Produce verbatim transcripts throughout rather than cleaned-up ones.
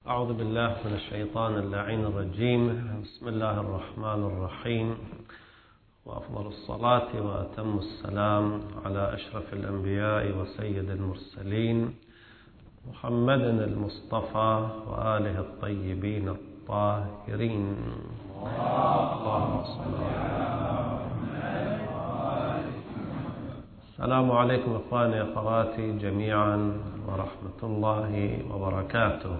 أعوذ بالله من الشيطان اللعين الرجيم. بسم الله الرحمن الرحيم، وأفضل الصلاة وأتم السلام على أشرف الأنبياء وسيد المرسلين محمد المصطفى وآله الطيبين الطاهرين. اللهم صل على محمد. السلام عليكم إخواني أخواتي جميعا ورحمة الله وبركاته.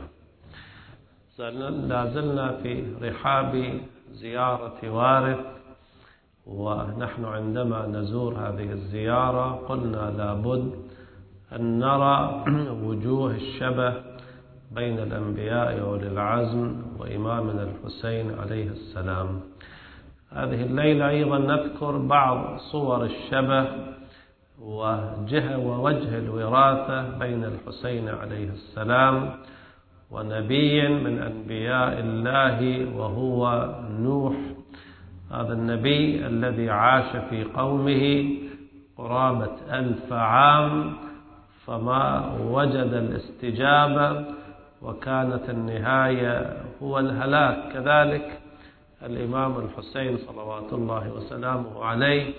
لا زلنا في رحاب زيارة وارث، ونحن عندما نزور هذه الزيارة قلنا لابد أن نرى وجوه الشبه بين الأنبياء وأولي العزم وإمامنا الحسين عليه السلام. هذه الليلة أيضا نذكر بعض صور الشبه وجهة ووجه الوراثة بين الحسين عليه السلام ونبي من أنبياء الله وهو نوح. هذا النبي الذي عاش في قومه قرابة ألف عام فما وجد الاستجابة، وكانت النهاية هو الهلاك. كذلك الإمام الحسين صلوات الله وسلامه عليه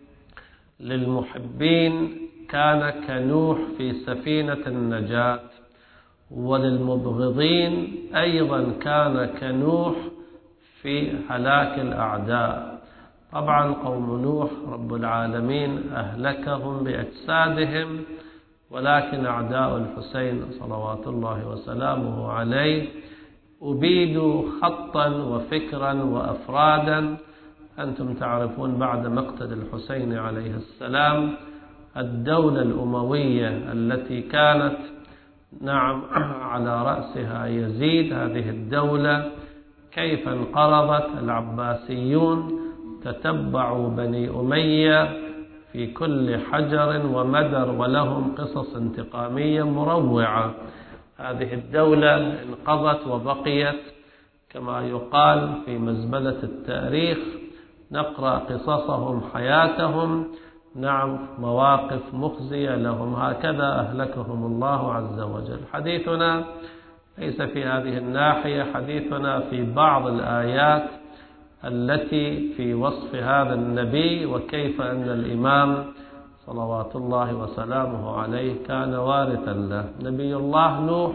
للمحبين كان كنوح في سفينة النجاة، وللمبغضين أيضا كان كنوح في هلاك الأعداء. طبعا قوم نوح رب العالمين أهلكهم بأجسادهم، ولكن أعداء الحسين صلوات الله وسلامه عليه أبيدوا خطا وفكرا وأفرادا. أنتم تعرفون بعد مقتل الحسين عليه السلام الدولة الأموية التي كانت نعم على رأسها يزيد، هذه الدولة كيف انقرضت. العباسيون تتبعوا بني أمية في كل حجر ومدر، ولهم قصص انتقامية مروعة. هذه الدولة انقضت وبقيت كما يقال في مزبلة التاريخ. نقرأ قصصهم حياتهم، نعم مواقف مخزية لهم، هكذا أهلكهم الله عز وجل. حديثنا ليس في هذه الناحية، حديثنا في بعض الآيات التي في وصف هذا النبي، وكيف أن الإمام صلوات الله وسلامه عليه كان وارثا له. نبي الله نوح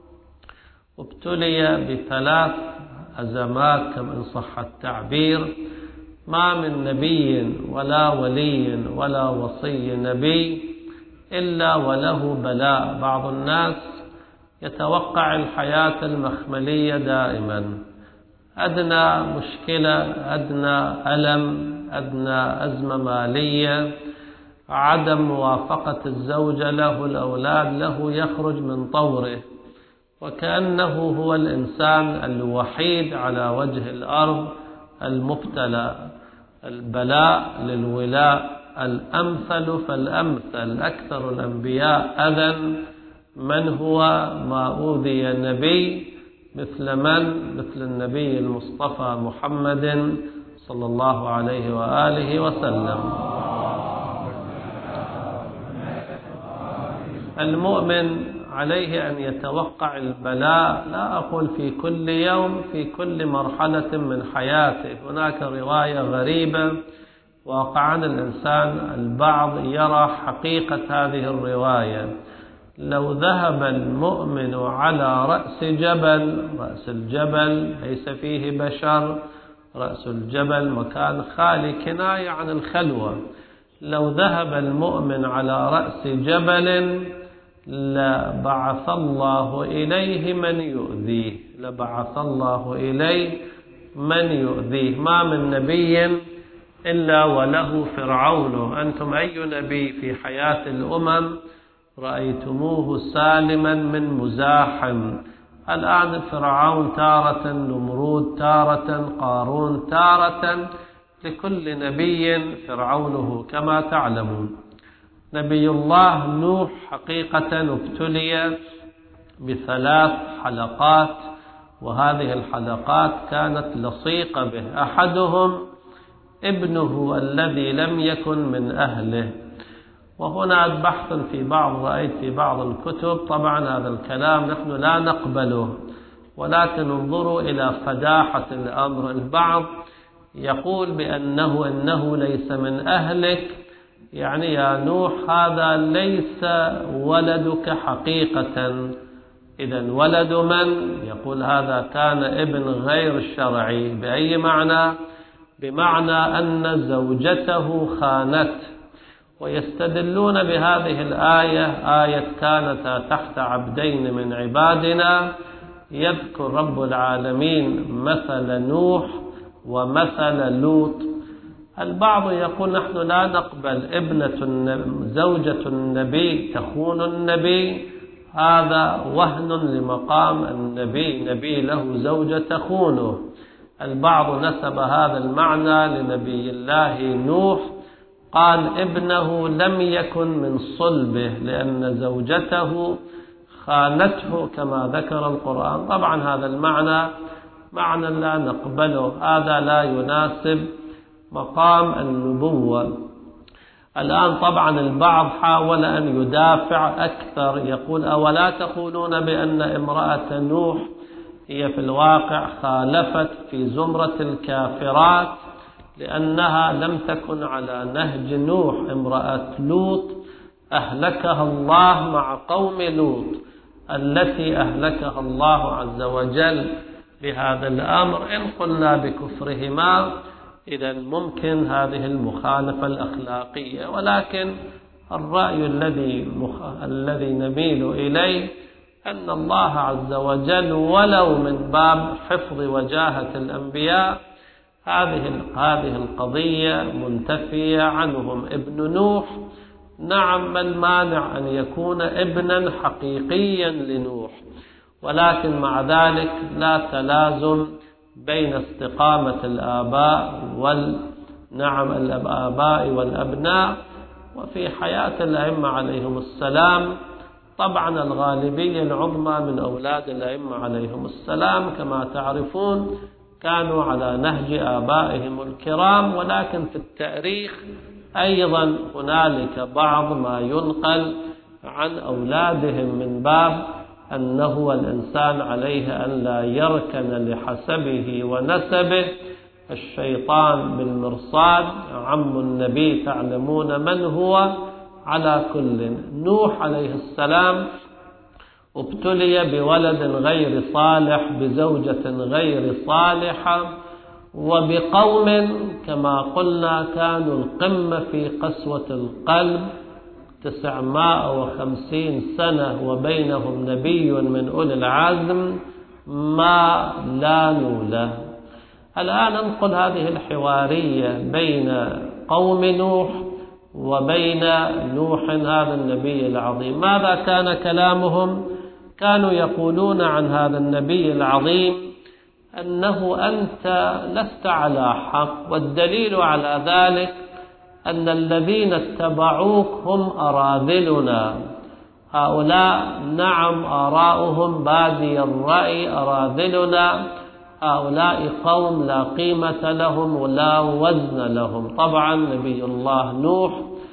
ابتلي بثلاث أزمات كما إن صح التعبير. ما من نبي ولا ولي ولا وصي نبي إلا وله بلاء. بعض الناس يتوقع الحياة المخملية دائما، أدنى مشكلة، أدنى ألم، أدنى أزمة مالية، عدم موافقة الزوجة له، الأولاد له، يخرج من طوره، وكأنه هو الإنسان الوحيد على وجه الأرض المبتلى. البلاء للولاء، الأمثل فالأمثل. أكثر الأنبياء أذى من هو ما أوذي نبي مثل من؟ مثل النبي المصطفى محمد صلى الله عليه وآله وسلم. المؤمن عليه أن يتوقع البلاء، لا أقول في كل يوم، في كل مرحلة من حياته. هناك رواية غريبة واقعا الإنسان البعض يرى حقيقة هذه الرواية. لو ذهب المؤمن على رأس جبل، رأس الجبل ليس فيه بشر، رأس الجبل مكان خالي كناية عن الخلوة، لو ذهب المؤمن على رأس جبل لبعث الله إليه من يؤذيه، لبعث الله إليه من يؤذيه. ما من نبي إلا وله فرعون. أنتم أي نبي في حياة الأمم رأيتموه سالما من مزاحم؟ الآن فرعون تارة، نمرود تارة، قارون تارة، لكل نبي فرعونه كما تعلمون. نبي الله نوح حقيقة ابتلي بثلاث حلقات، وهذه الحلقات كانت لصيقة به. أحدهم ابنه الذي لم يكن من أهله، وهنا بحث في بعض رأيت في بعض الكتب، طبعا هذا الكلام نحن لا نقبله، ولكن انظروا إلى فداحة الأمر. البعض يقول بأنه إنه ليس من أهلك، يعني يا نوح هذا ليس ولدك حقيقة. إذن ولد من؟ يقول هذا كان ابن غير شرعي. بأي معنى؟ بمعنى أن زوجته خانته. ويستدلون بهذه الآية، آية كانتا تحت عبدين من عبادنا، يذكر رب العالمين مثل نوح ومثل لوط. البعض يقول نحن لا نقبل ابنة زوجة النبي تخون النبي، هذا وهن لمقام النبي، نبي له زوجة تخونه. البعض نسب هذا المعنى لنبي الله نوح، قال ابنه لم يكن من صلبه لأن زوجته خانته كما ذكر القرآن. طبعا هذا المعنى معنى لا نقبله، هذا لا يناسب مقام النبوة. الآن طبعا البعض حاول أن يدافع أكثر، يقول أولا تقولون بأن امرأة نوح هي في الواقع خالفت في زمرة الكافرات لأنها لم تكن على نهج نوح. امرأة لوط أهلكها الله مع قوم لوط، التي أهلكها الله عز وجل بهذا الأمر. إن قلنا بكفرهما إذن ممكن هذه المخالفة الأخلاقية، ولكن الرأي الذي مخ... الذي نميل إليه أن الله عز وجل ولو من باب حفظ وجاهة الأنبياء هذه هذه القضية منتفية عنهم. ابن نوح نعم، ما المانع أن يكون ابنا حقيقيا لنوح، ولكن مع ذلك لا تلازم بين استقامة الآباء والنعم الآباء والأبناء. وفي حياة الأئمة عليهم السلام طبعا الغالبية العظمى من أولاد الأئمة عليهم السلام كما تعرفون كانوا على نهج آبائهم الكرام، ولكن في التاريخ أيضا هنالك بعض ما ينقل عن أولادهم من باب أنه الإنسان عليه أن لا يركن لحسبه ونسبه. الشيطان بالمرصاد، عم النبي تعلمون من هو. على كل، نوح عليه السلام ابتلي بولد غير صالح بزوجة غير صالحة وبقوم كما قلنا كانوا القمة في قسوة القلب، تسعمائة وخمسين سنة وبينهم نبي من أولي العزم ما لانوا له. الآن ننقل هذه الحوارية بين قوم نوح وبين نوح هذا النبي العظيم. ماذا كان كلامهم؟ كانوا يقولون عن هذا النبي العظيم أنه أنت لست على حق، والدليل على ذلك أن الذين اتبعوك هم أراذلنا. هؤلاء نعم آراؤهم بادي الرأي، أراذلنا، هؤلاء قوم لا قيمة لهم ولا وزن لهم. طبعا نبي الله نوح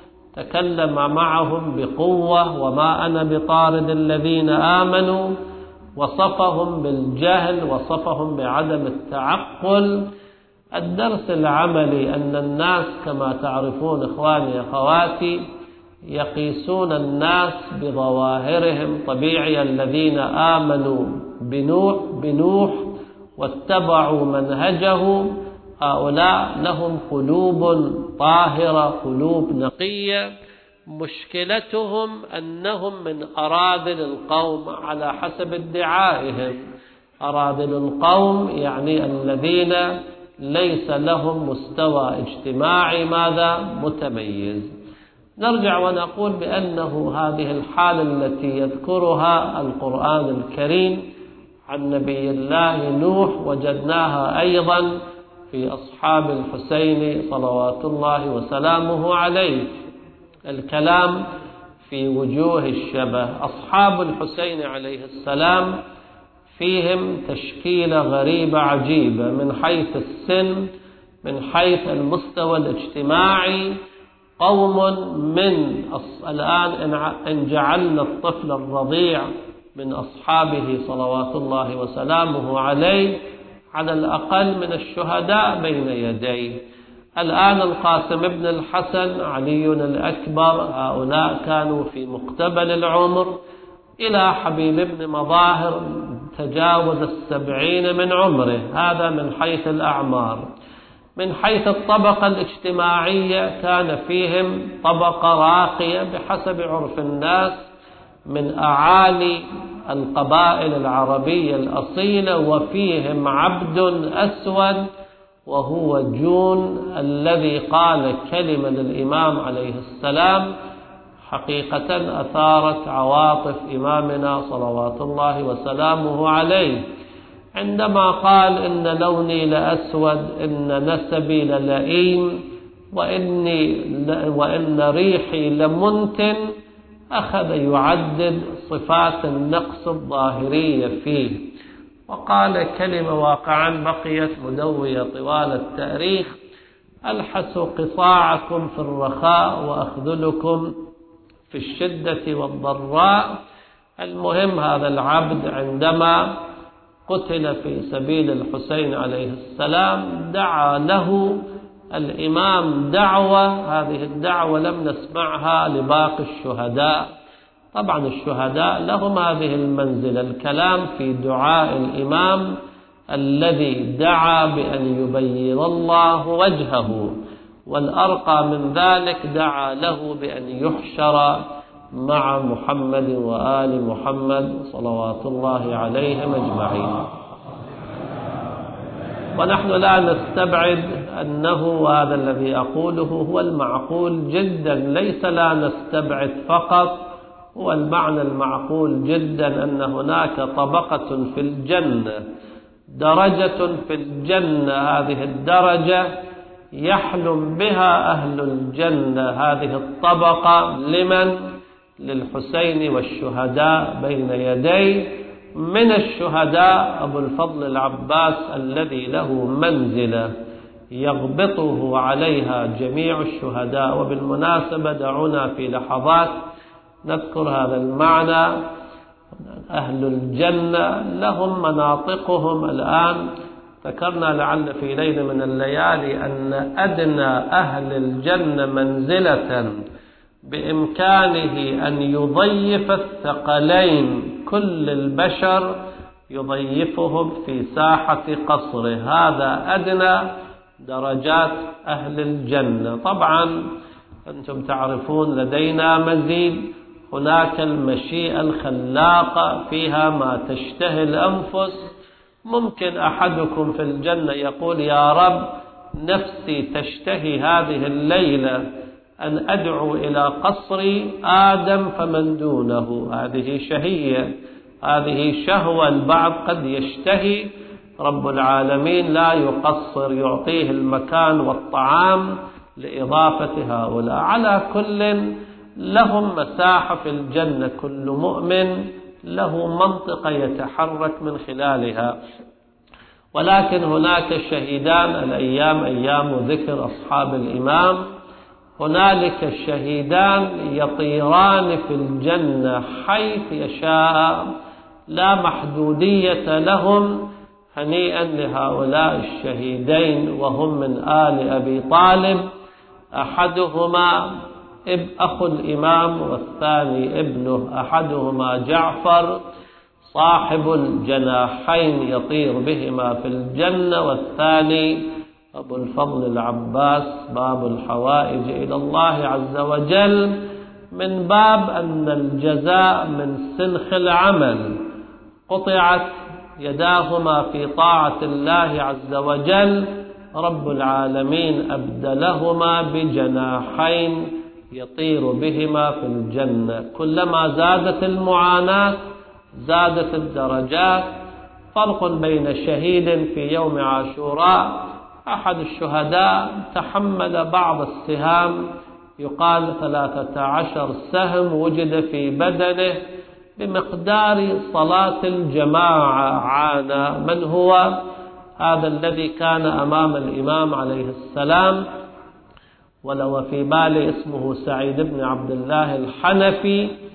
تكلم معهم بقوة، وما أنا بطارد الذين آمنوا، وصفهم بالجهل، وصفهم بعدم التعقل. الدرس العملي أن الناس كما تعرفون إخواني أخواتي يقيسون الناس بظواهرهم. طبيعي الذين آمنوا بنوح بنوح واتبعوا منهجه هؤلاء لهم قلوب طاهرة، قلوب نقية. مشكلتهم أنهم من أراذل القوم على حسب ادعائهم. أراذل القوم يعني الذين ليس لهم مستوى اجتماعي ماذا متميز. نرجع ونقول بأنه هذه الحالة التي يذكرها القرآن الكريم عن نبي الله نوح وجدناها أيضا في أصحاب الحسين صلوات الله وسلامه عليه. الكلام في وجوه الشبه. أصحاب الحسين عليه السلام فيهم تشكيلة غريبة عجيبة من حيث السن، من حيث المستوى الاجتماعي. قوم من الآن إن جعلنا الطفل الرضيع من أصحابه صلوات الله وسلامه عليه على الأقل من الشهداء بين يديه. الآن القاسم بن الحسن، علي الأكبر، هؤلاء كانوا في مقتبل العمر، إلى حبيب بن مظاهر تجاوز السبعين من عمره. هذا من حيث الأعمار. من حيث الطبقة الاجتماعية كان فيهم طبقة راقية بحسب عرف الناس من أعالي القبائل العربية الأصيلة، وفيهم عبد أسود وهو جون الذي قال كلمة للإمام عليه السلام حقيقة أثارت عواطف إمامنا صلوات الله وسلامه عليه، عندما قال إن لوني لأسود، إن نسبي للئيم، وإني وإن ريحي لمنتن. أخذ يعدد صفات النقص الظاهرية فيه، وقال كلمة واقعا بقيت مدوية طوال التاريخ: ألحس قصاعكم في الرخاء وأخذلكم في الشدة والضراء. المهم هذا العبد عندما قتل في سبيل الحسين عليه السلام دعا له الإمام دعوة، هذه الدعوة لم نسمعها لباقي الشهداء. طبعا الشهداء لهم هذه المنزلة، الكلام في دعاء الإمام الذي دعا بأن يبيض الله وجهه، والأرقى من ذلك دعا له بأن يحشر مع محمد وآل محمد صلوات الله عليهم أجمعين. ونحن لا نستبعد أنه، وهذا الذي أقوله هو المعقول جدا، ليس لا نستبعد فقط، هو المعنى المعقول جدا، أن هناك طبقة في الجنة، درجة في الجنة، هذه الدرجة يحلم بها أهل الجنة. هذه الطبقة لمن؟ للحسين والشهداء بين يديه. من الشهداء أبو الفضل العباس الذي له منزلة يغبطه عليها جميع الشهداء. وبالمناسبة دعونا في لحظات نذكر هذا المعنى. أهل الجنة لهم مناطقهم. الآن ذكرنا لعل في ليلة من الليالي أن أدنى أهل الجنة منزلة بإمكانه أن يضيف الثقلين كل البشر، يضيفهم في ساحة قصره. هذا أدنى درجات أهل الجنة. طبعا أنتم تعرفون لدينا مزيد، هناك المشيئة الخلاقة فيها ما تشتهي الأنفس. ممكن أحدكم في الجنة يقول: يا رب نفسي تشتهي هذه الليلة أن أدعو إلى قصر آدم فمن دونه. هذه شهية، هذه شهوة. البعض قد يشتهي، رب العالمين لا يقصر، يعطيه المكان والطعام لإضافة هؤلاء. على كل لهم مساحة في الجنة، كل مؤمن له منطقة يتحرك من خلالها. ولكن هناك شهيدان، الأيام أيام ذكر أصحاب الإمام، هنالك شهيدان يطيران في الجنة حيث يشاء، لا محدودية لهم. هنيئا لهؤلاء الشهيدين، وهم من آل أبي طالب. أحدهما اب أخو الإمام والثاني ابنه، أحدهما جعفر صاحب الجناحين يطير بهما في الجنة، والثاني أبو الفضل العباس باب الحوائج إلى الله عز وجل، من باب أن الجزاء من سنخ العمل. قطعت يداهما في طاعة الله عز وجل، رب العالمين أبدلهما بجناحين يطير بهما في الجنة. كلما زادت المعاناة زادت الدرجات. فرق بين شهيد في يوم عاشوراء، أحد الشهداء تحمل بعض السهام، يقال ثلاثة عشر سهم وجد في بدنه بمقدار صلاة الجماعة. عانى. من هو هذا الذي كان أمام الإمام عليه السلام؟ ولو في بالي اسمه سعيد بن عبد الله الحنفي.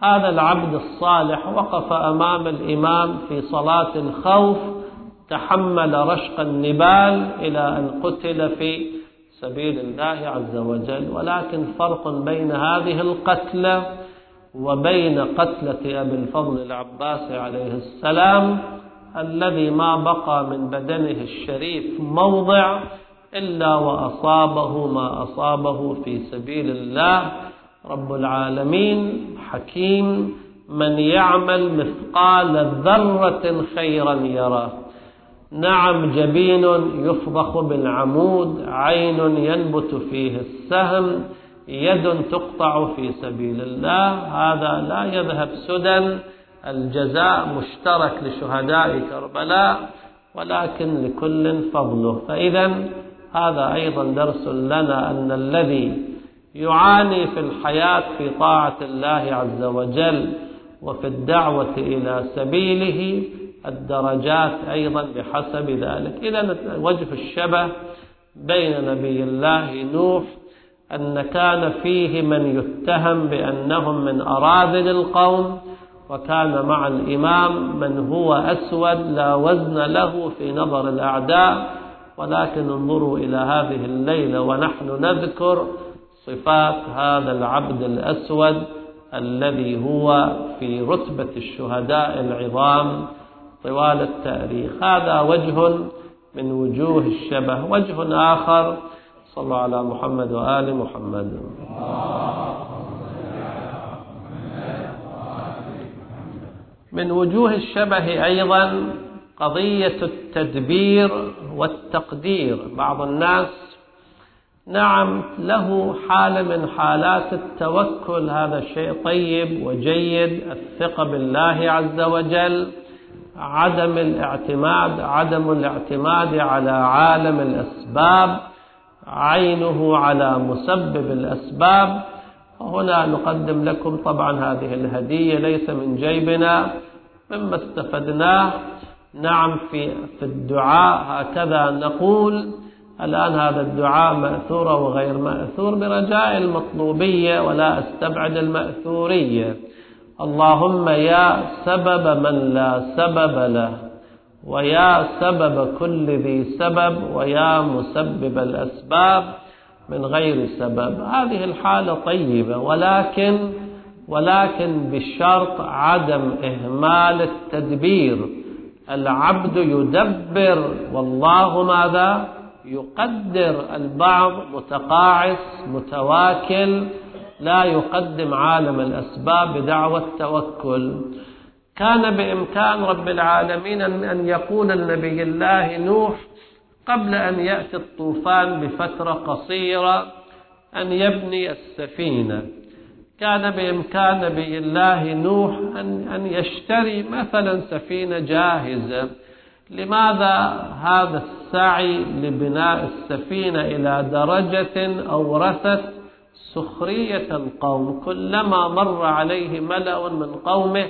هذا العبد الصالح وقف أمام الإمام في صلاة الخوف، تحمل رشق النبال إلى أن قتل في سبيل الله عز وجل. ولكن فرق بين هذه القتلة وبين قتلة أبي الفضل العباس عليه السلام الذي ما بقى من بدنه الشريف موضع إلا وأصابه ما أصابه في سبيل الله. رب العالمين حكيم، من يعمل مثقال ذرة خيرا يراه. نعم، جبين يفضخ بالعمود، عين ينبت فيه السهم، يد تقطع في سبيل الله، هذا لا يذهب سدى. الجزاء مشترك لشهداء كربلاء، ولكن لكل فضله. فإذا هذا أيضا درس لنا أن الذي يعاني في الحياة في طاعة الله عز وجل وفي الدعوة إلى سبيله الدرجات أيضا بحسب ذلك. إذا وجه الشبه بين نبي الله نوح أن كان فيه من يتهم بأنهم من أراذل القوم، وكان مع الإمام من هو أسود لا وزن له في نظر الأعداء. ولكن انظروا إلى هذه الليلة ونحن نذكر صفات هذا العبد الأسود الذي هو في رتبة الشهداء العظام طوال التاريخ. هذا وجه من وجوه الشبه. وجه آخر، صلى على محمد وآل محمد. من وجوه الشبه أيضا قضية التدبير والتقدير. بعض الناس نعم له حالة من حالات التوكل، هذا شيء طيب وجيد، الثقة بالله عز وجل، عدم الاعتماد عدم الاعتماد على عالم الأسباب، عينه على مسبب الأسباب. هنا نقدم لكم طبعا هذه الهدية ليس من جيبنا، مما استفدناه. نعم في في الدعاء هكذا نقول الآن، هذا الدعاء مأثور وغير مأثور برجاء المطلوبية، ولا أستبعد المأثورية. اللهم يا سبب من لا سبب له، ويا سبب كل ذي سبب، ويا مسبب الأسباب من غير سبب. هذه الحالة طيبة، ولكن ولكن بشرط عدم إهمال التدبير. العبد يدبر والله ماذا؟ يقدر. البعض متقاعس متواكل لا يقدم عالم الأسباب بدعوى التوكل. كان بإمكان رب العالمين أن يقول النبي الله نوح قبل أن يأتي الطوفان بفترة قصيرة أن يبني السفينة. كان بإمكان نبي الله نوح أن أن يشتري مثلا سفينة جاهزة. لماذا هذا السعي لبناء السفينة إلى درجة أورثت سخرية القوم؟ كلما مر عليه ملأ من قومه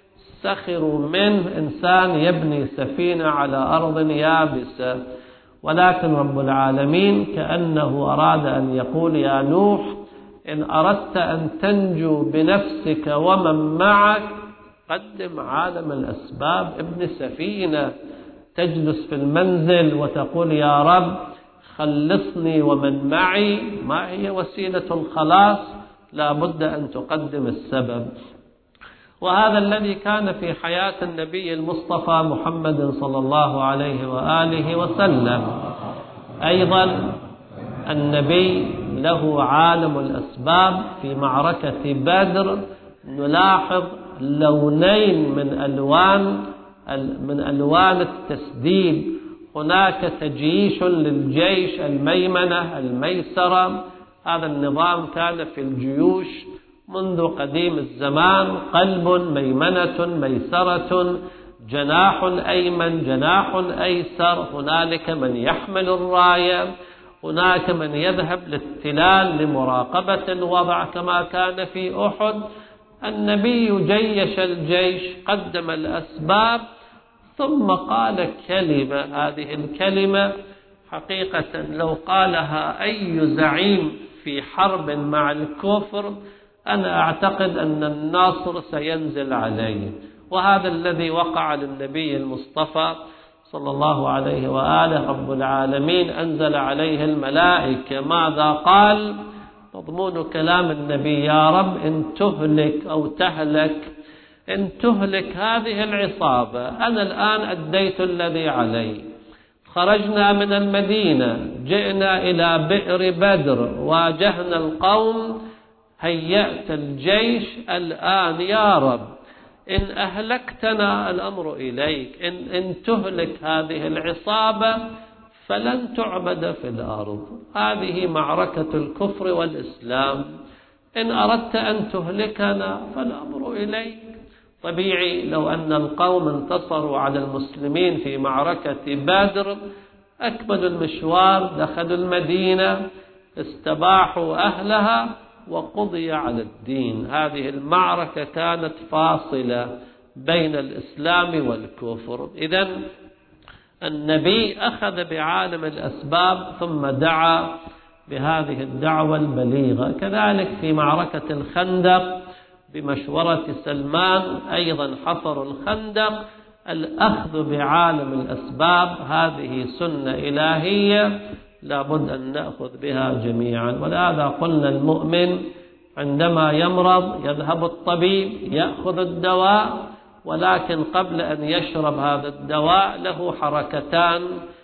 سخروا منه، إنسان يبني سفينة على أرض يابسة. ولكن رب العالمين كأنه أراد أن يقول يا نوح إن أردت أن تنجو بنفسك ومن معك قدم عالم الأسباب، ابن سفينة تجلس في المنزل وتقول يا رب خلصني ومن معي. ما هي وسيلة الخلاص؟ لا بد أن تقدم السبب. وهذا الذي كان في حياة النبي المصطفى محمد صلى الله عليه وآله وسلم. أيضا النبي له عالم الأسباب. في معركة بدر نلاحظ لونين من ألوان من ألوان التسديد. هناك تجيش للجيش الميمنة الميسرة. هذا النظام كان في الجيوش منذ قديم الزمان، قلب ميمنة ميسرة، جناح أيمن جناح أيسر. هنالك من يحمل الراية، هناك من يذهب للتلال لمراقبة الوضع كما كان في أحد. النبي جيش الجيش، قدم الأسباب، ثم قال كلمة. هذه الكلمة حقيقة لو قالها أي زعيم في حرب مع الكفر أنا أعتقد أن النصر سينزل عليه. وهذا الذي وقع للنبي المصطفى صلى الله عليه وآله. رب العالمين أنزل عليه الملائكة. ماذا قال؟ مضمون كلام النبي: يا رب إن تهلك أو تهلك إن تهلك هذه العصابة أنا الآن أديت الذي علي. خرجنا من المدينة، جئنا إلى بئر بدر، واجهنا القوم، هيأت الجيش، الآن يا رب إن أهلكتنا الأمر إليك، إن, إن تهلك هذه العصابة فلن تعبد في الأرض. هذه معركة الكفر والإسلام. إن أردت أن تهلكنا فالأمر إليك. طبيعي لو أن القوم انتصروا على المسلمين في معركة بدر، أكملوا المشوار، دخلوا المدينة، استباحوا أهلها وقضي على الدين. هذه المعركة كانت فاصلة بين الإسلام والكفر. إذن النبي أخذ بعالم الأسباب ثم دعا بهذه الدعوة البليغة. كذلك في معركة الخندق بمشورة سلمان أيضا حفروا الخندق. الأخذ بعالم الأسباب هذه سنة إلهية لابد أن نأخذ بها جميعا. ولهذا قلنا المؤمن عندما يمرض يذهب الطبيب يأخذ الدواء، ولكن قبل أن يشرب هذا الدواء له حركتان: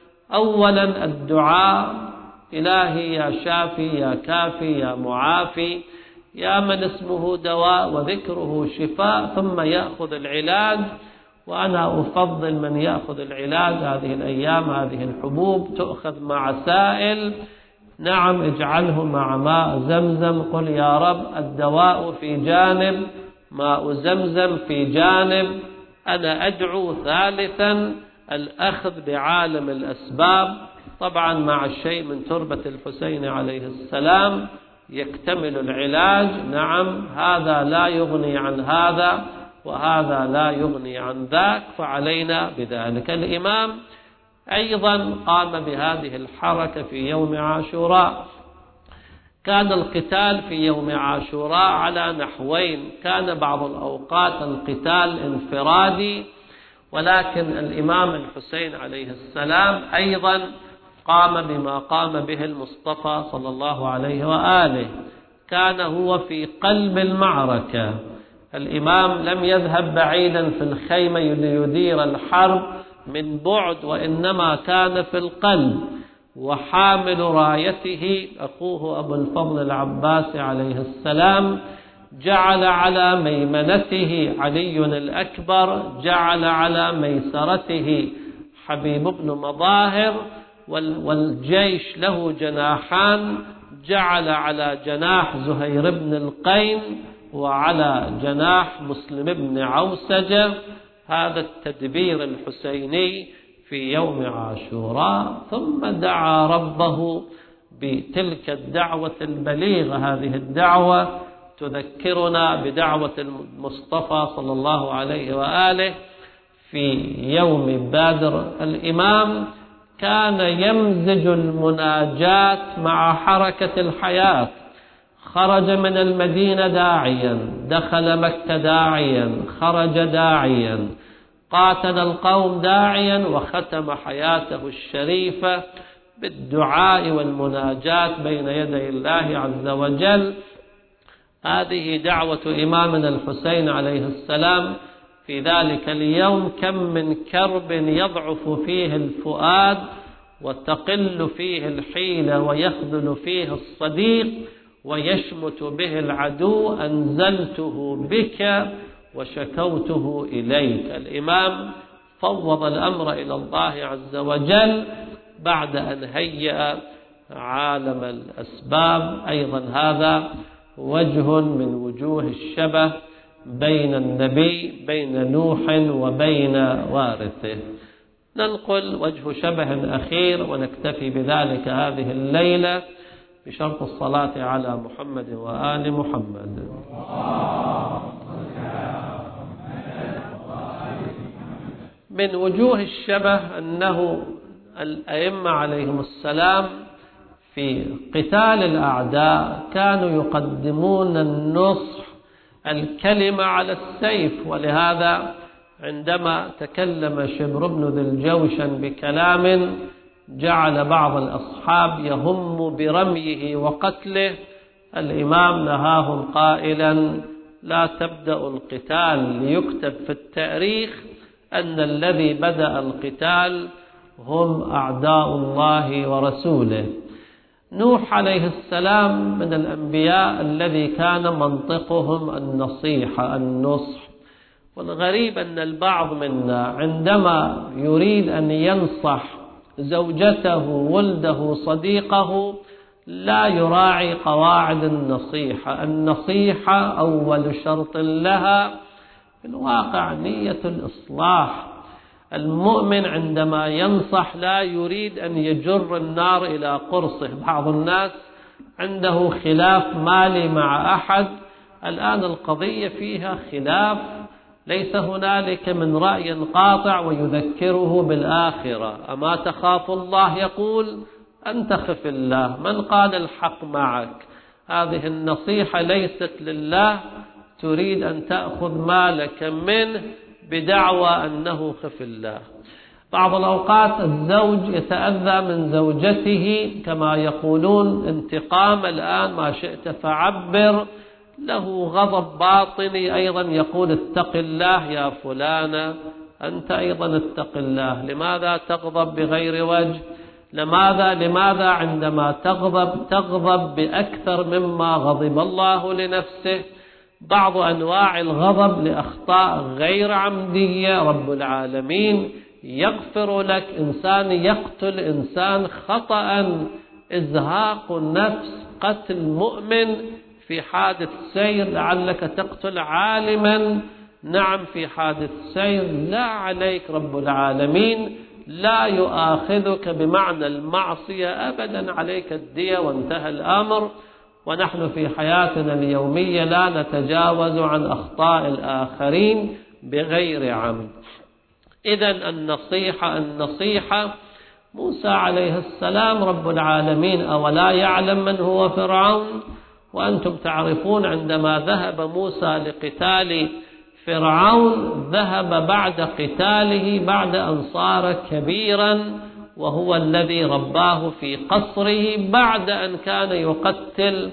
أولا الدعاء: إلهي يا شافي يا كافي يا معافي يا من اسمه دواء وذكره شفاء، ثم يأخذ العلاج. وأنا أفضل من يأخذ العلاج هذه الأيام. هذه الحبوب تؤخذ مع سائل، نعم اجعله مع ماء زمزم، قل يا رب الدواء في جانب، ماء زمزم في جانب. أنا أدعو. ثالثا الأخذ بعالم الأسباب، طبعا مع الشيء من تربة الحسين عليه السلام يكتمل العلاج. نعم هذا لا يغني عن هذا وهذا لا يغني عن ذاك، فعلينا بذلك. الإمام أيضا قام بهذه الحركة في يوم عاشوراء. كان القتال في يوم عاشوراء على نحوين: كان بعض الأوقات القتال انفرادي، ولكن الإمام الحسين عليه السلام أيضا قام بما قام به المصطفى صلى الله عليه وآله. كان هو في قلب المعركة. الإمام لم يذهب بعيدا في الخيمة ليدير الحرب من بعد، وإنما كان في القلب. وحامل رايته أخوه أبو الفضل العباس عليه السلام جعل على ميمنته علي الأكبر، جعل على ميسرته حبيب بن مظاهر، والجيش له جناحان، جعل على جناح زهير بن القين وعلى جناح مسلم بن عوسجة. هذا التدبير الحسيني في يوم عاشوراء. ثم دعا ربه بتلك الدعوة البليغة. هذه الدعوة تذكرنا بدعوة المصطفى صلى الله عليه وآله في يوم بدر. الإمام كان يمزج المناجاة مع حركة الحياة. خرج من المدينة داعيا، دخل مكة داعيا، خرج داعيا، قاتل القوم داعيا، وختم حياته الشريفة بالدعاء والمناجاة بين يدي الله عز وجل. هذه دعوة إمامنا الحسين عليه السلام في ذلك اليوم. كم من كرب يضعف فيه الفؤاد وتقل فيه الحيلة ويخذل فيه الصديق ويشمت به العدو، أنزلته بك وشكوته إليك. الإمام فوض الأمر إلى الله عز وجل بعد أن هيأ عالم الأسباب. أيضا هذا وجه من وجوه الشبه بين النبي، بين نوح وبين وارثه. ننقل وجه شبه أخير ونكتفي بذلك هذه الليلة بشرط الصلاة على محمد وآل محمد. من وجوه الشبه أنه الأئمة عليهم السلام في قتال الأعداء كانوا يقدمون النصح الكلمة على السيف، ولهذا عندما تكلم شبر بن ذي الجوشن بكلام جعل بعض الأصحاب يهم برميه وقتله، الإمام نهاهم قائلا: لا تبدأ القتال ليكتب في التاريخ أن الذي بدأ القتال هم أعداء الله ورسوله. نوح عليه السلام من الأنبياء الذي كان منطقهم النصيحة النصح، والغريب أن البعض منا عندما يريد أن ينصح زوجته ولده صديقه لا يراعي قواعد النصيحة. النصيحة أول شرط لها في الواقع نية الإصلاح. المؤمن عندما ينصح لا يريد أن يجر النار إلى قرصه. بعض الناس عنده خلاف مالي مع أحد، الآن القضية فيها خلاف، ليس هنالك من رأي قاطع ويذكره بالآخرة. أما تخاف الله؟ يقول أنت خف الله. من قال الحق معك؟ هذه النصيحة ليست لله، تريد أن تأخذ مالك منه بدعوى أنه خف الله. بعض الأوقات الزوج يتأذى من زوجته كما يقولون انتقام، الآن ما شئت فعبر، له غضب باطني أيضا يقول اتق الله يا فلانة، أنت أيضا اتق الله. لماذا تغضب بغير وجه؟ لماذا لماذا عندما تغضب تغضب بأكثر مما غضب الله لنفسه؟ بعض أنواع الغضب لأخطاء غير عمدية رب العالمين يغفر لك. إنسان يقتل إنسان خطأ، إزهاق النفس، قتل مؤمن في حادث سير، لعلك تقتل عالما، نعم في حادث سير، لا عليك، رب العالمين لا يؤاخذك بمعنى المعصية أبدا، عليك الدية وانتهى الأمر. ونحن في حياتنا اليومية لا نتجاوز عن أخطاء الآخرين بغير عمد. إذن النصيحة النصيحة موسى عليه السلام رب العالمين أولا يعلم من هو فرعون؟ وأنتم تعرفون عندما ذهب موسى لقتال فرعون ذهب بعد قتاله بعد أن صار كبيرا، وهو الذي رباه في قصره، بعد أن كان يقتل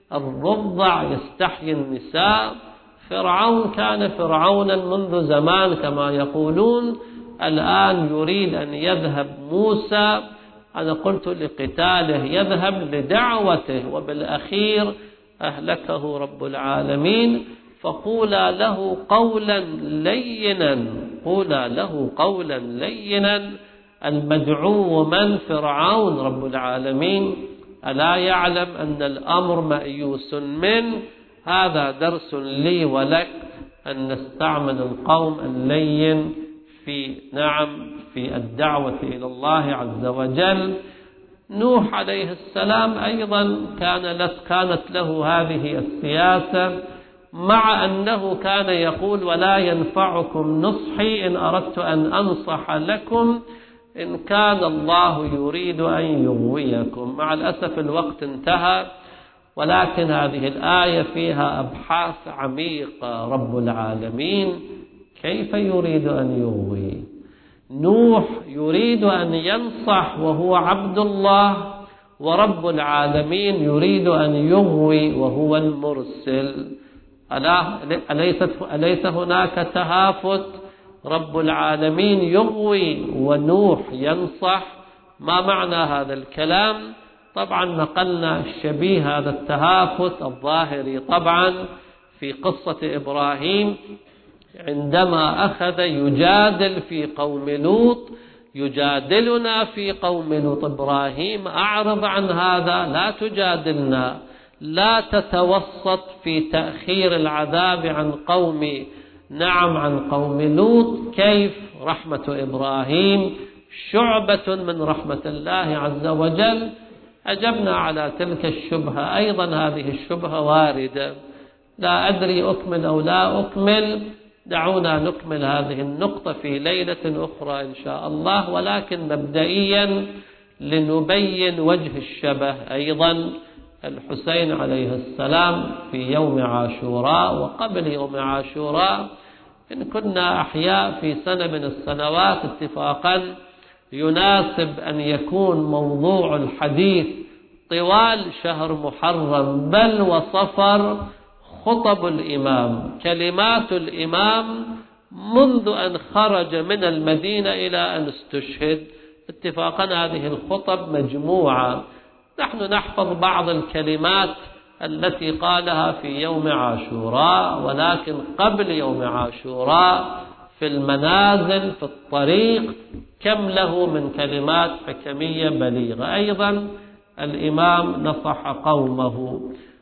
الرضع يستحيي النساء. فرعون كان فرعونا منذ زمان كما يقولون، الآن يريد أن يذهب موسى، أنا قلت لقتاله، يذهب لدعوته، وبالأخير أهلكه رب العالمين. فقولا له قولا لينا، قولا له قولا لينا. المدعو من؟ فرعون رب العالمين. ألا يعلم أن الأمر مأيوس منه؟ هذا درس لي ولك أن نستعمل القوم اللين في نعم في الدعوة إلى الله عز وجل. نوح عليه السلام أيضا كان كانت له هذه السياسة، مع أنه كان يقول ولا ينفعكم نصحي إن أردت أن أنصح لكم إن كان الله يريد أن يغويكم. مع الأسف الوقت انتهى، ولكن هذه الآية فيها أبحاث عميقة. رب العالمين كيف يريد أن يغوي؟ نوح يريد أن ينصح وهو عبد الله، ورب العالمين يريد أن يغوي وهو المرسل. أليس هناك تهافت؟ رب العالمين يغوي ونوح ينصح. ما معنى هذا الكلام؟ طبعا نقلنا الشبيه هذا التهافت الظاهري طبعا في قصة إبراهيم عندما أخذ يجادل في قوم لوط، يجادلنا في قوم لوط. إبراهيم أعرض عن هذا، لا تجادلنا، لا تتوسط في تأخير العذاب عن قوم نعم عن قوم لوط. كيف؟ رحمة إبراهيم شعبة من رحمة الله عز وجل. أجبنا على تلك الشبهة. أيضا هذه الشبهة واردة، لا أدري أكمل أو لا أكمل، دعونا نكمل هذه النقطة في ليلة أخرى إن شاء الله. ولكن مبدئيا لنبين وجه الشبه. أيضا الحسين عليه السلام في يوم عاشوراء وقبل يوم عاشوراء إن كنا أحياء في سنة من السنوات اتفاقا يناسب أن يكون موضوع الحديث طوال شهر محرم بل وصفر خطب الإمام، كلمات الإمام منذ أن خرج من المدينة إلى أن استشهد. اتفاقا هذه الخطب مجموعة، نحن نحفظ بعض الكلمات التي قالها في يوم عاشوراء، ولكن قبل يوم عاشوراء في المنازل في الطريق كم له من كلمات حكمية بليغة. أيضا الإمام نصح قومه،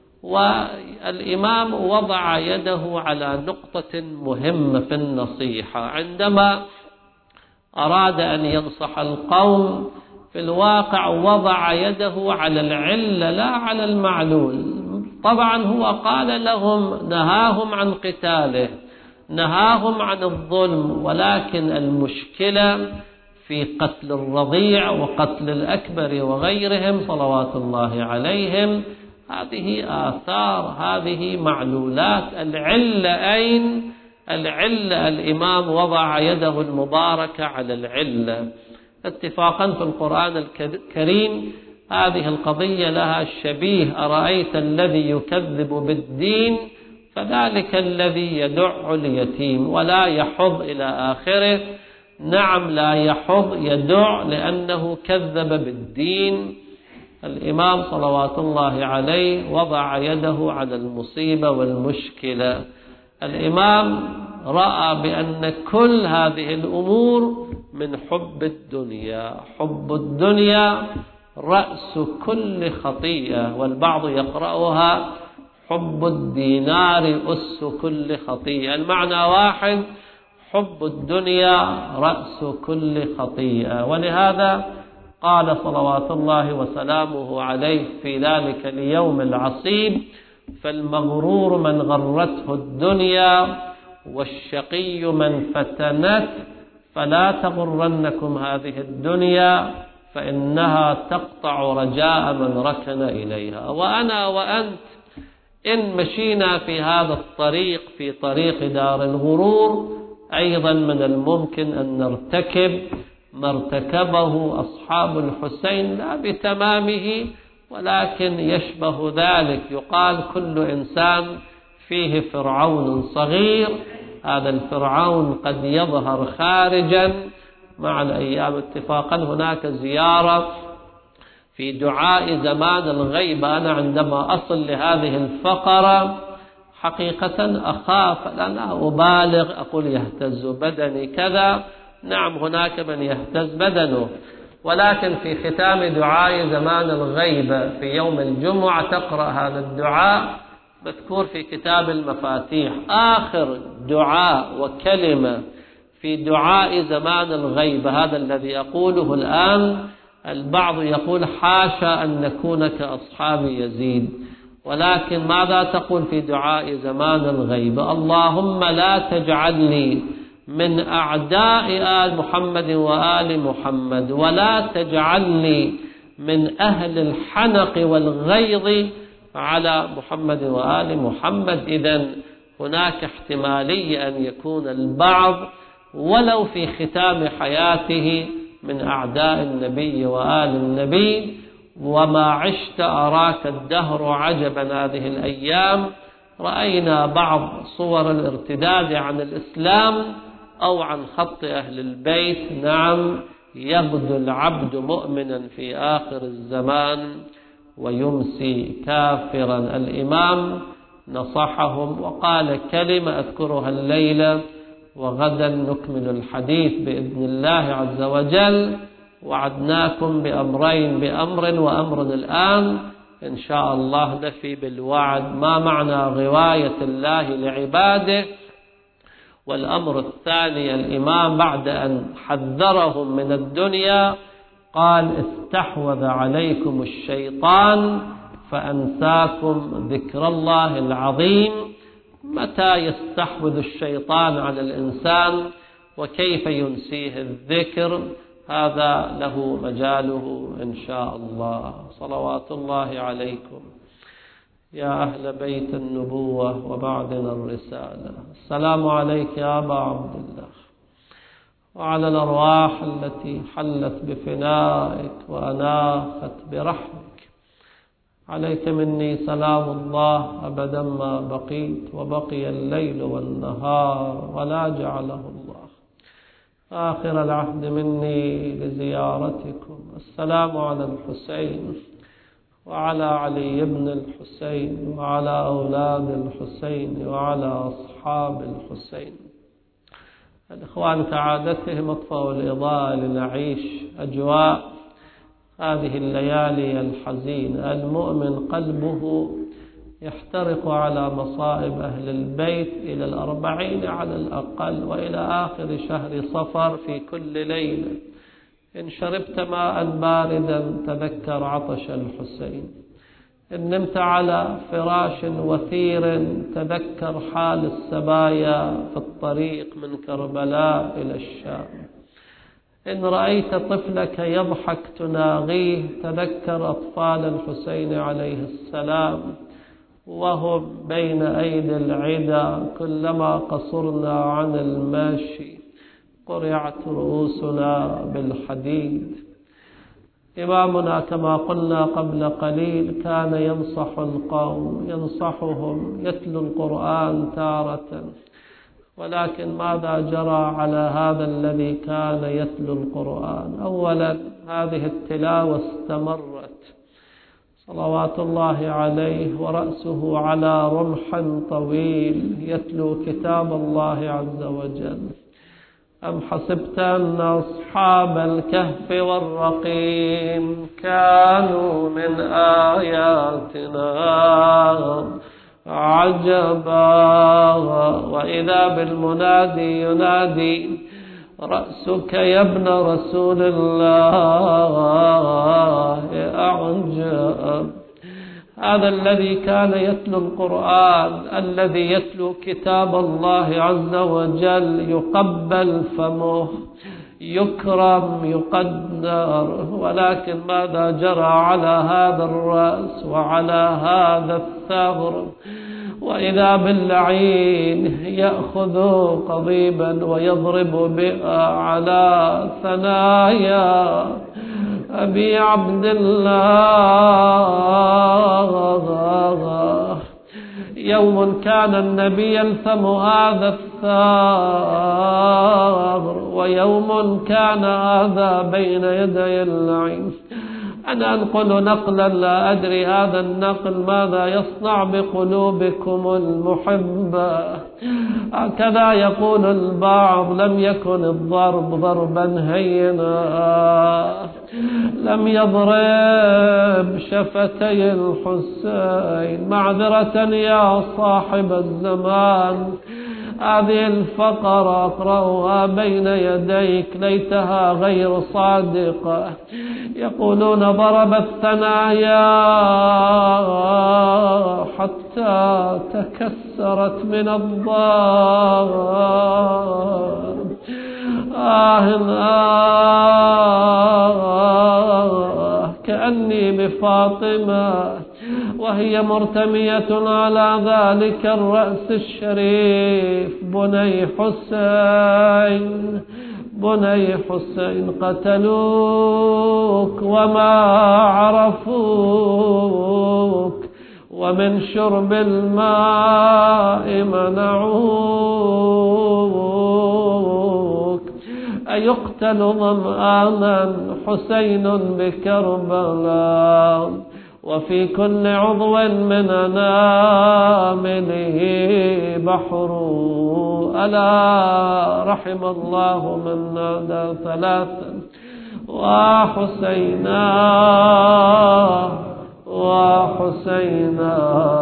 والإمام وضع يده على نقطة مهمة في النصيحة عندما أراد أن ينصح القوم. في الواقع وضع يده على العلة لا على المعلول. طبعا هو قال لهم نهاهم عن قتاله، نهاهم عن الظلم، ولكن المشكلة في قتل الرضيع وقتل الأكبر وغيرهم صلوات الله عليهم. هذه آثار، هذه معلولات. العلة أين؟ العلة الإمام وضع يده المباركة على العلة. اتفاقا في القرآن الكريم هذه القضية لها شبيه: أرأيت الذي يكذب بالدين فذلك الذي يدع اليتيم ولا يحض إلى آخره. نعم لا يحض، يدع لأنه كذب بالدين. الإمام صلوات الله عليه وضع يده على المصيبة والمشكلة. الإمام رأى بأن كل هذه الأمور من حب الدنيا. حب الدنيا رأس كل خطيئة، والبعض يقرأها حب الدينار أس كل خطيئة. المعنى واحد: حب الدنيا رأس كل خطيئة. ولهذا قال صلوات الله وسلامه عليه في ذلك اليوم العصيب: فالمغرور من غرته الدنيا والشقي من فتنته، فلا تغرنكم هذه الدنيا فإنها تقطع رجاء من ركن إليها. وأنا وأنت إن مشينا في هذا الطريق، في طريق دار الغرور، أيضا من الممكن أن نرتكب ما ارتكبه أصحاب الحسين، لا بتمامه ولكن يشبه ذلك. يقال كل إنسان فيه فرعون صغير، هذا الفرعون قد يظهر خارجا مع الأيام. اتفاقا هناك زيارة في دعاء زمان الغيبة. أنا عندما أصل لهذه الفقرة حقيقة أخاف، أنا أبالغ أقول يهتز بدني كذا. نعم هناك من يهتز بدنه، ولكن في ختام دعاء زمان الغيبة في يوم الجمعة تقرأ هذا الدعاء مذكور في كتاب المفاتيح. آخر دعاء وكلمة في دعاء زمان الغيبة هذا الذي أقوله الآن. البعض يقول حاشا أن نكون كأصحاب يزيد، ولكن ماذا تقول في دعاء زمان الغيبة؟ اللهم لا تجعلني من أعداء آل محمد وآل محمد، ولا تجعلني من أهل الحنق والغيظ على محمد وآل محمد. إذن هناك احتمالية أن يكون البعض ولو في ختام حياته من أعداء النبي وآل النبي. وما عشت أراك الدهر عجبا هذه الأيام، رأينا بعض صور الارتداد عن الإسلام أو عن خط أهل البيت. نعم يغدو العبد مؤمنا في آخر الزمان ويمسي كافرا. الإمام نصحهم وقال كلمة أذكرها الليلة، وغدا نكمل الحديث بإذن الله عز وجل. وعدناكم بأمرين، بأمر وأمر الآن إن شاء الله نفي بالوعد. ما معنى غواية الله لعباده؟ والأمر الثاني، الإمام بعد أن حذرهم من الدنيا قال استحوذ عليكم الشيطان فأنساكم ذكر الله العظيم. متى يستحوذ الشيطان على الإنسان وكيف ينسيه الذكر؟ هذا له مجاله إن شاء الله. صلوات الله عليكم يا أهل بيت النبوة ومعدن الرسالة. السلام عليك يا أبا عبد الله، وعلى الأرواح التي حلت بفنائك وأناخت برحمك. عليك مني سلام الله أبدا ما بقيت وبقي الليل والنهار ولا جعله الله. آخر العهد مني لزيارتكم. السلام على الحسين وعلى علي بن الحسين وعلى أولاد الحسين وعلى أصحاب الحسين. الإخوان كعادتهم اطفأوا الإضاءة لنعيش أجواء هذه الليالي الحزينة. المؤمن قلبه يحترق على مصائب أهل البيت إلى الأربعين على الأقل، وإلى آخر شهر صفر في كل ليلة. إن شربت ماء باردا تذكر عطش الحسين، إن نمت على فراش وثير تذكر حال السبايا في الطريق من كربلاء إلى الشام، إن رأيت طفلك يضحك تناغيه تذكر أطفال الحسين عليه السلام وهم بين أيدي العدا. كلما قصرنا عن الماشي قرعت رؤوسنا بالحديد. إمامنا كما قلنا قبل قليل كان ينصح القوم، ينصحهم، يتلو القرآن تارة، ولكن ماذا جرى على هذا الذي كان يتلو القرآن؟ أولا هذه التلاوة استمرت صلوات الله عليه ورأسه على رمح طويل يتلو كتاب الله عز وجل. أم حسبت أن أصحاب الكهف والرقيم كانوا من آياتنا عجبا، وإذا بالمنادي ينادي رأسك يا ابن رسول الله أعجب. هذا الذي كان يتلو القرآن، الذي يتلو كتاب الله عز وجل، يقبل فمه، يكرم، يقدر، ولكن ماذا جرى على هذا الرأس وعلى هذا الثغر؟ وإذا باللعين يأخذ قضيبا ويضرب بها على ثنايا أبي عبد الله. يوم كان النبي يلثم هذا الثغر، ويوم كان هذا بين يدي اللعين. أنا أنقل نقلا لا أدري هذا النقل ماذا يصنع بقلوبكم المحبة. هكذا يقول البعض: لم يكن الضرب ضربا هينا، لم يضرب شفتي الحسين. معذرة يا صاحب الزمان، هذه الفقرة أقرأها بين يديك ليتها غير صادقة. يقولون ضرب الثنايا حتى تكسرت من الضرب. آه آه كأني بفاطمة وهي مرتمية على ذلك الرأس الشريف. بني حسين، بني حسين، قتلوك وما عرفوك، ومن شرب الماء منعوك. أيقتل ظمآنا حسين بكربلاء، وفي كل عضو من أنامله بحر. ألا رحم الله من نادى ثلاثا: وحسينا وحسينا.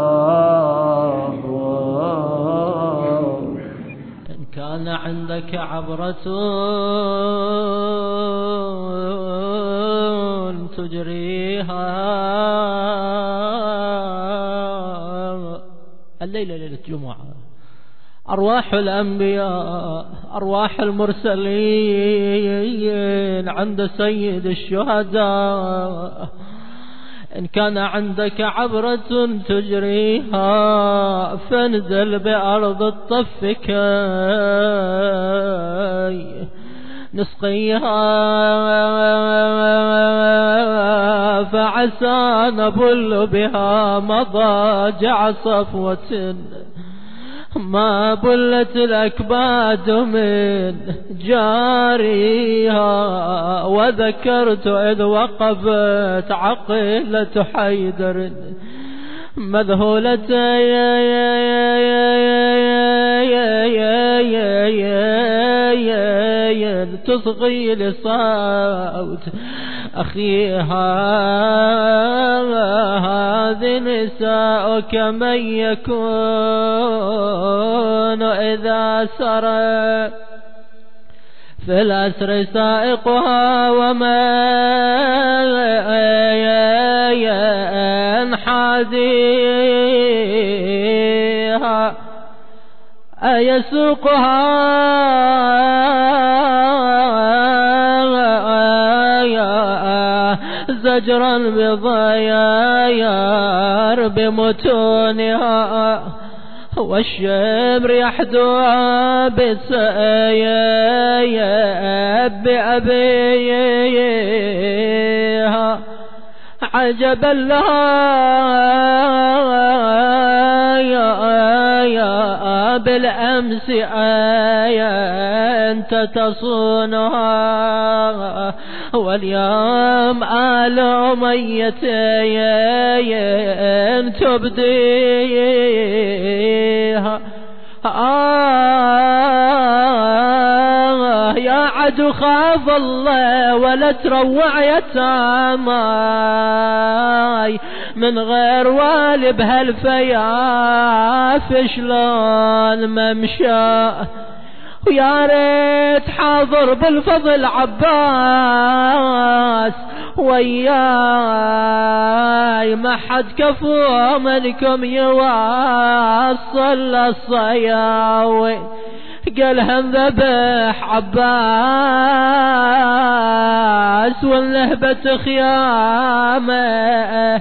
إن كان عندك عبرة تجريها الليلة ليلة جمعة، أرواح الأنبياء أرواح المرسلين عند سيد الشهداء، إن كان عندك عبرة تجريها فانزل بأرض الطف كي نسقيها، فعسى نبل بها مضاجع صفوة ما بلت الأكباد من جاريها. وذكرت إذ وقفت عقيلة حيدر مذهولة تصغي لصوت أخيها، هذه نساء كمن يكون إذا سرى في الأسر سائقها ومن حاديها أيسوقها زجرا بضيار بمتونها، والشمر يحدوها بسياب بأبيها. عجبا لها يا بالأمس أنت تصونها، واليوم آل أمية تبديها. آه يا عدو خاف الله ولا تروع يتاماي من غير والي بهالفياف شلون ممشى، ويا ريت حاضر بالفضل عباس وياي ما حد كفو منكم يواصل الصياوي. قالهم ذبح عباس والنهبة خيامه،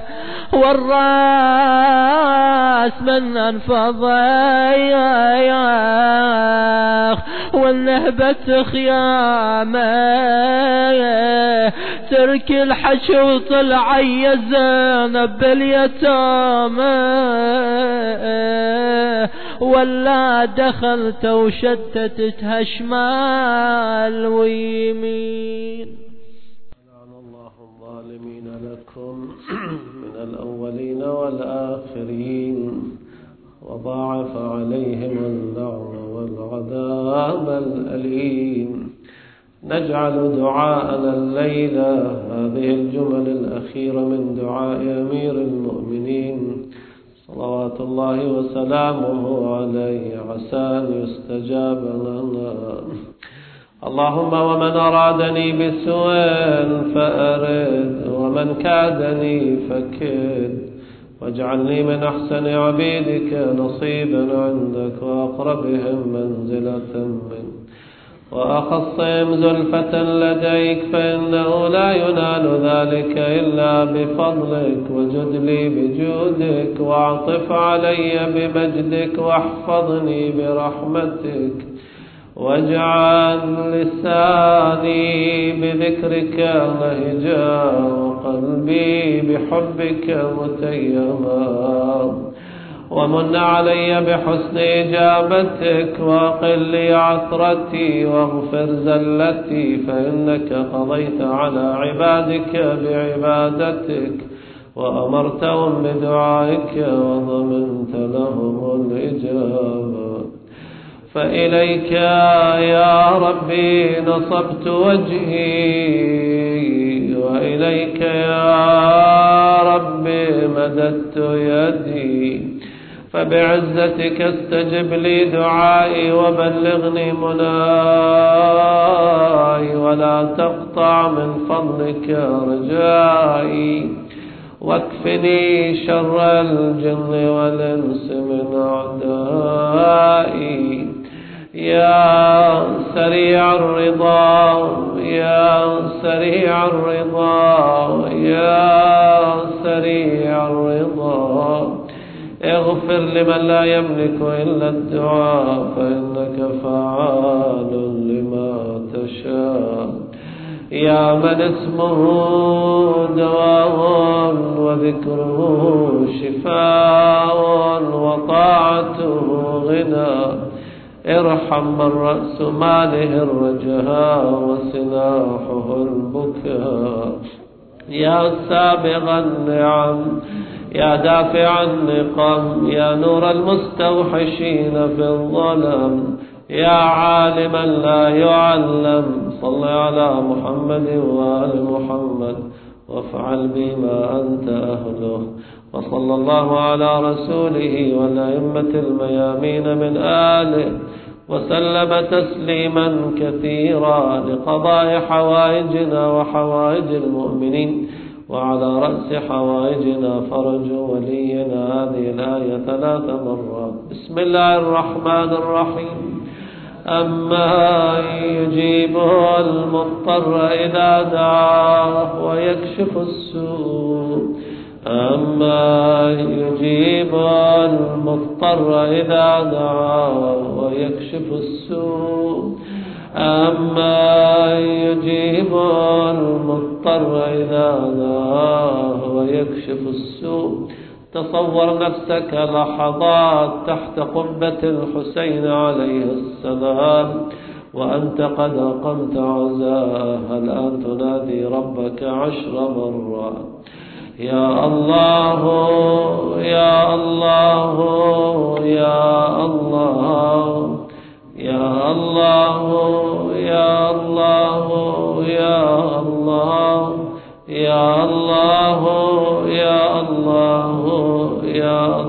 والراس من انفضيخ والنهبة خيامه. ترك الحشي وطلع يزنب باليتامى، ولا دخلت وشتتتها شمال ويمين. لعن الله الظالمين لكم من الأولين والآخرين، وضاعف عليهم اللعن والعذاب الأليم. نجعل دعاءنا الليلة هذه الجمل الأخيرة من دعاء أمير المؤمنين صلوات الله وسلامه عليه، عسى أن يستجاب لنا. اللهم ومن أرادني بسوء فأرد، ومن كادني فكد، واجعلني من أحسن عبيدك نصيبا عندك، وأقربهم منزلة منك، وأخصهم زلفة لديك، فإنه لا ينال ذلك إلا بفضلك. وجد لي بجودك، واعطف علي بمجدك، واحفظني برحمتك، واجعل لساني بذكرك لهجا، وقلبي بحبك متيما. ومن علي بحسن إجابتك، وأقل لي عثرتي، واغفر زلتي، فإنك قضيت على عبادك بعبادتك، وأمرتهم بدعائك، وضمنت لهم الإجابة. فإليك يا ربي نصبت وجهي، وإليك يا ربي مددت يدي، فبعزتك استجب لي دعائي، وبلغني مناي، ولا تقطع من فضلك رجائي. واكفني شر الجن والإنس من أعدائي. يا سريع الرضا يا سريع الرضا يا سريع الرضا، اغفر لمن لا يملك إلا الدعاء، فإنك فعال لما تشاء. يا من اسمه دواء وذكره شفاء وطاعته غنى، ارحم من رأس ماله الرجاء وسلاحه البكاء. يا سابغ النعم يا دافع النقم، يا نور المستوحشين في الظلم، يا عالما لا يعلم، صل على محمد وآل محمد وافعل بما أنت أهله. وصلى الله على رسوله والأئمة الميامين من آله وسلم تسليما كثيرا لقضاء حوائجنا وحوائج المؤمنين، وعلى رأس حوائجنا فرج ولينا هذه الآية ثلاث مرات. بسم الله الرحمن الرحيم. أما يجيب المضطر إذا دعاه ويكشف السوء، أما يجيب المضطر إذا دعاه ويكشف السوء، أما يجيب المضطر إذا دعاه ويكشف السوء. تصور نفسك لحظات تحت قبة الحسين عليه السلام وأنت قد أقمت عزاءه، الآن تنادي ربك عشر مرات: يا الله يا الله يا الله يا الله يا الله يا الله يا الله يا الله يا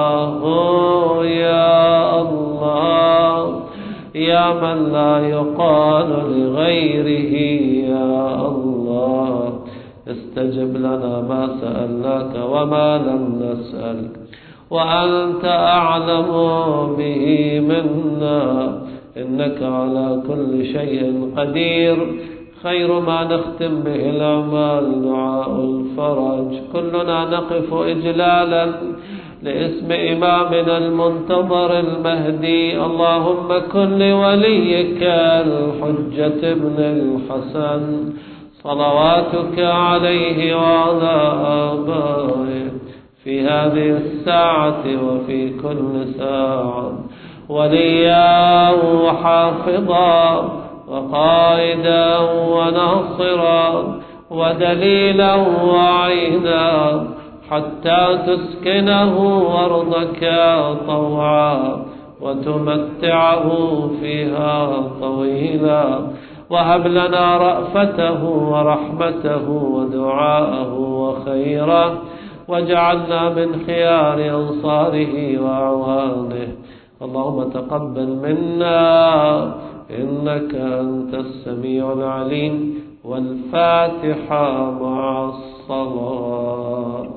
الله يا الله، يا من لا يقال لغيره يا الله. استجب لنا ما سألناك وما لم نسألك، وأنت أعلم به منا، إنك على كل شيء قدير. خير ما نختم به الأعمال دعاء الفرج. كلنا نقف إجلالا لاسم إمامنا المنتظر المهدي. اللهم كن لوليك الحجة ابن الحسن صلواتك عليه وعلى آبائه في هذه الساعة وفي كل ساعة وليا وحافظا وقائدا وناصرا ودليلا وعينا، حتى تسكنه أرضك طوعا وتمتعه فيها طويلا. وهب لنا رأفته ورحمته ودعاءه وخيره، واجعلنا من خيار أنصاره وأعوانه. اللهم تقبل منا إنك أنت السميع العليم. والفاتحة مع الصلاة.